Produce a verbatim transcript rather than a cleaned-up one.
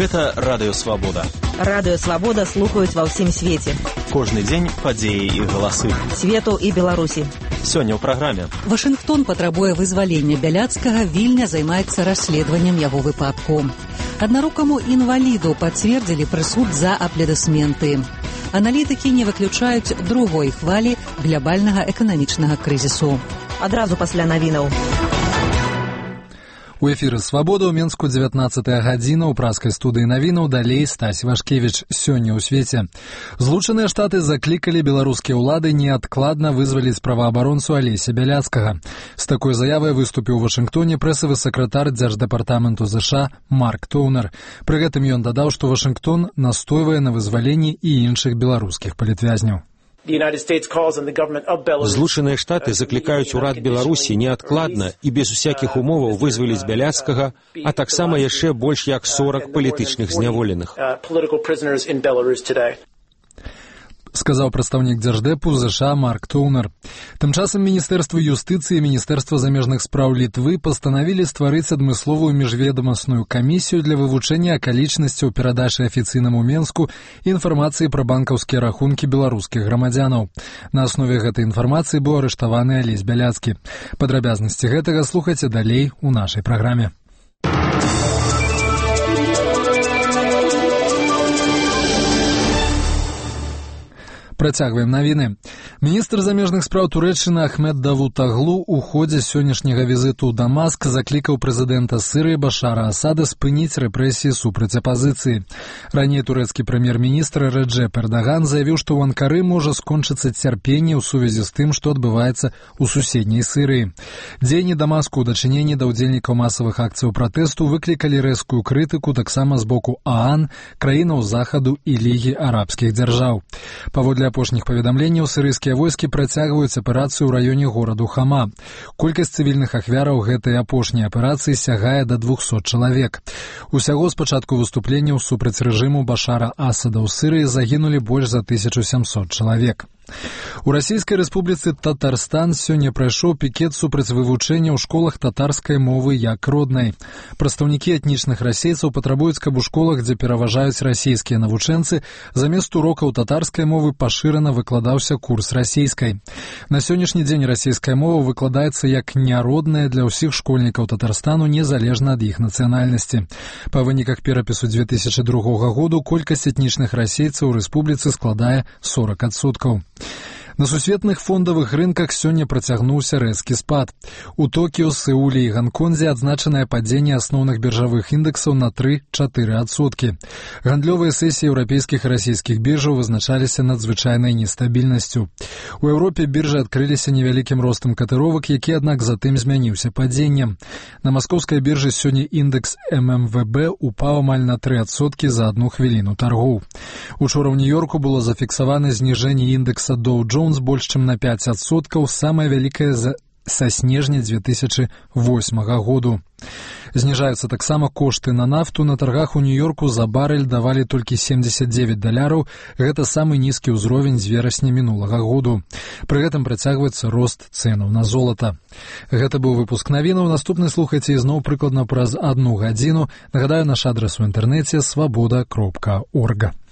Гэта Радыё Свабода. Радыё Свабода слухаюць ва ўсім свеце. Кожны дзень падзеі і галасы. Свету і Беларусі. Сёння ў праграме. Вашынгтон патрабуе вызвалення Бяляцкага, Вільня займаецца расследаваннем яго выпадку. Аднарукаму інваліду пацвердзілі прысуд за аплодысменты. Аналітыкі не выключаюць другой хвалі глобальнага эканамічнага крызісу. Адразу пасля навінаў. У эфіры «Свабода» ў Менску дзевятнаццатая гадзіна, ў праскай студыі навінаў, далей Стась Вашкевіч. Сёння ў свеце. Злучаныя Штаты заклікалі беларускія ўлады неадкладна вызваліць праваабаронцу Алеся Бяляцкага. З такой заявай выступіў у Вашынгтоне прэсавы сакратар Дзярждэпартаменту ЗША Марк Тоўнер. Пры гэтым ён дадаў, што Вашынгтон настойвае на вызваленні і іншых беларускіх палітвязняў. Злучаныя Штаты заклікаюць урад Беларусі неадкладна і без усякіх умоваў вызваліць Бяляцкага, а таксама яшчэ больш як сорак палітычных зняволеных. Сказаў прадстаўнік Дзярждэпу ЗША Марк Тоўнер. Тым часам Міністэрства юстыцыі і Міністэрства замежных спраў Літвы пастанавілі стварыць адмысловую міжведамасную камісію для вывучэння акалічнасцяў перадачы афіцыйнаму Менску інфармацыі пра банкаўскія рахункі беларускіх грамадзянаў. На аснове гэтай інфармацыі быў арыштаваны Алесь Бяляцкі. Падрабязнасці гэтага слухайце далей у нашай праграме. Працягваем навіны. Міністр замежных спраў Турэччыны Ахмед Давутаглу ў ходзе сённяшняга візіту ў Дамаск заклікаў прэзідэнта Сірыі Башара Асада спыніць рэпрэсіі супраць апазіцыі. Раней турэцкі прэм'ер-міністр Рэджэп Эрдаган заявіў, што ў Анкары можа скончыцца цярпенне ў сувязі з тым, што адбываецца ў суседняй Сірыі. Дзеянні Дамаску ў дачыненні да ўдзельнікаў масавых акцыяў пратэсту выклікалі рэзкую крытыку таксама з боку ААН, краінаў Захаду і Лігі арабскіх дзяржаў. Паводле апошніх паведамленняў, сірыйскія войскі працягваюць аперацыю ў раёне гораду Хама. Колькасць цывільных ахвяраў гэтай апошняй аперацыі сягае да двухсот чалавек. Усяго з пачатку выступленняў супраць рэжыму Башара Асада ў Сірыі загінулі больш за тысячу сямсот чалавек. У Расійскай Рэспубліцы Татарстан сёння прайшоў пікет супраць вывучэння ў школах татарскай мовы як роднай. Прадстаўнікі этнічных расейцаў патрабуюць, каб у школах, дзе пераважаюць расійскія навучэнцы, замест урокаў татарскай мовы пашырана выкладаўся курс расійскай. На сённяшні дзень расійская мова выкладаецца як няродная для ўсіх школьнікаў Татарстану, незалежна ад іх нацыянальнасці. Па выніках перапісу дзве тысячы другога году колькасць этнічных расейцаў у рэспубліцы складае сорак адсоткаў. На сусветных фондавых рынках сёння працягнуўся рэзкі спад. У Токіо, Сеуле і Ганконзе адзначанае падзенне асноўных біржавых індэксаў на тры-чатыры адсоткі. Гандлёвыя сесіі еўрапейскіх і расійскіх біржаў вызначаліся надзвычайнай нестабільнасцю. У Еўропе біржы адкрыліся невялікім ростам катыровак, які, аднак, затым змяніўся падзеннем. На маскоўскай біржы сёння індэкс эм эм вэ бэ упаў амаль на тры адсоткі за адну хвіліну таргоў. Учора ў Нью-Йорку было зафіксавана зніжэнне індэкса Dow Jones больш чым на пяць адсоткаў, самае вялікае за... са снежня дзве тысячы восьмага году. Зніжаюцца таксама кошты на нафту. На таргах у Нью-Йорку за барэль давалі толькі семдзесят дзевяць даляраў. Гэта самы нізкі ўзровень з верасня мінулага году. Пры гэтым працягваецца рост цэнаў на золата. Гэта быў выпуск навінаў. Наступны слухайце ізноў прыкладна праз адну гадзіну. Нагадаю, наш адрас у інтэрнэце свабода кропка орг.